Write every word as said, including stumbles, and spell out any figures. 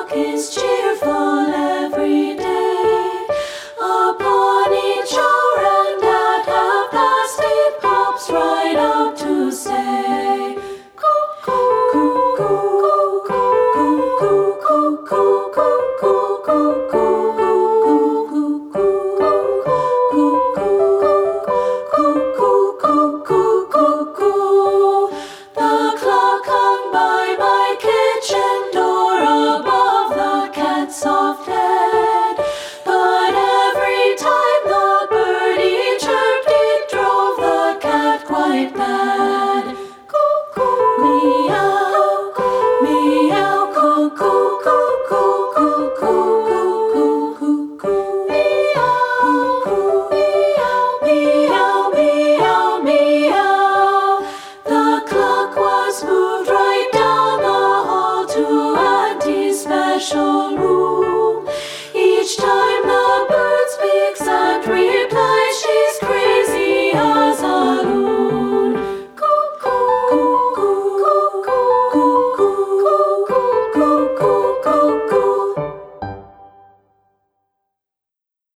clock is cheerful every day. Upon each hour and at half past it pops right out to say, cuckoo, cuckoo, cuckoo, cuckoo, cuckoo, cuckoo, cuckoo. The clock hung by my kitchen door above the cat's soft head, but every time the birdie chirped, it drove the cat quite mad. Cuckoo, meow, meow, cuckoo, cuckoo, cuckoo, cuckoo, cuckoo, meow, meow, meow, meow, meow. The clock was moved right down the hall to Auntie's special room.